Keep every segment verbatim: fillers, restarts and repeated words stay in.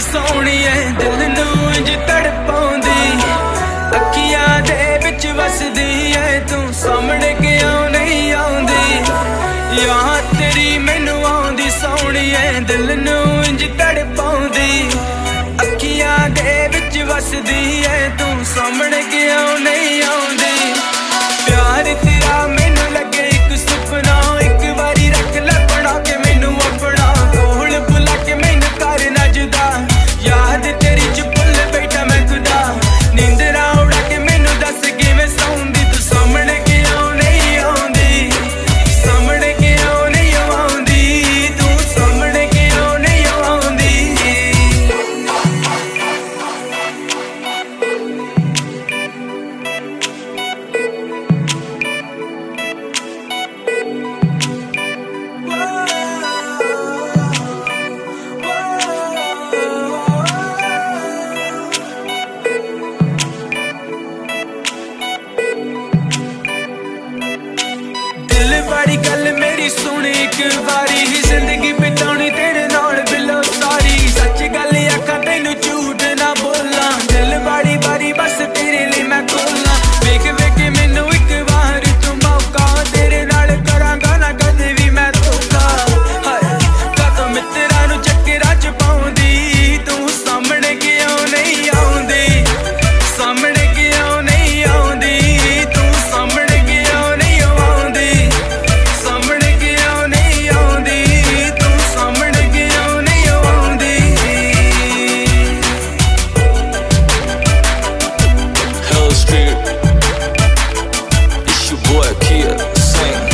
सोहणीए दिल नूं इंज तड़पाउंदी, अखियां दे विच वसदी है तू सामने क्यों नहीं आउंदी। याद तेरी मैनू आउंदी सोहणीए दिल नूं इंज तड़पाउंदी, अखियां दे विच वसदी है तू सामने क्यों नहीं आउंदी। प्यार तेरा मैनू लगे एक सुपना, एक बारी रख ले बना के मैनू अपना, कोल बुला के मैनू कर ना जुदा। याद तेरी च भुल बैठा मैं खुदा, नींदरा उड़ा के मैनू दस किवें सौंदी तू सामने क्यों नहीं आउंदी, सामने क्यों नहीं आउंदी, तू सामने क्यों नहीं आउंदी। दिल बड़ी गल मेरी सुन एक बारी, जिंदगी बितानी तेरे नाल बिलो सारी। सच गल आखां तैनू झूठ ना बोलां, दिल बड़ी बारी बस तेरे लिए मैं खोलां। वेख वेख मैनू एक बार तू मौका, तेरे नाल करांगा ना कदे भी मैं धोखा। हाय कदों मित्तरां नू चक्करां च पाउंदी, तू सामने क्यों नहीं आउंदी, सामने क्यों नहीं आउंदी, तू सामने क्यों नहीं आउंदी, सामने क्यों नहीं आउंदी, तू सामने क्यों नहीं आउंदी। Hell Street, it's your boy Kia Singh.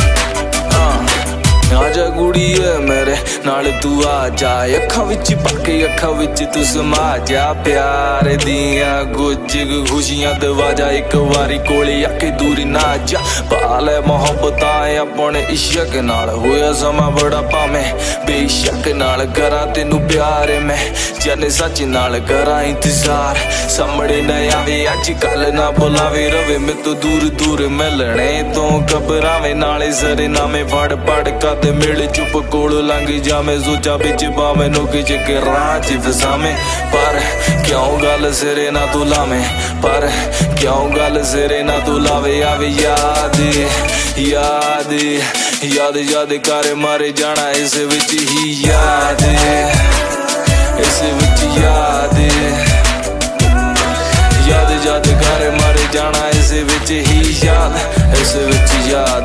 आजा गुड़िए मेरे नाल तू आ जा, अखां विच पाके अखां विच तू समा जा। प्यार दियां गुज खुशियां दवा जा, एक वारी कोले आके दूरी ना जा। पाले मोहब्बतां अपने इश्क नाल, होया समा बड़ा भावें बेशक नाल। करा तेनू प्यार मैं जाने सच नाल करा इंतजार, सामने ना आवे अज कल ना बुलावे, रवे मैं तो दूर दूर मिलने तो घबरावे। नाले सरे नामे फड़ फड़ कद मिल चुप कोल लंघ जावे, सोचा बिच बावे नु किच के राज फसावे। पर क्यों गल सिरे ना तू लावे, पर क्यों गल सिरे ना तू लावे। आवे याद याद याद याद कर मारे जाना इस विच ही याद, इस विच याद याद याद कर मारे जाना इस विच ही याद, इस विच याद।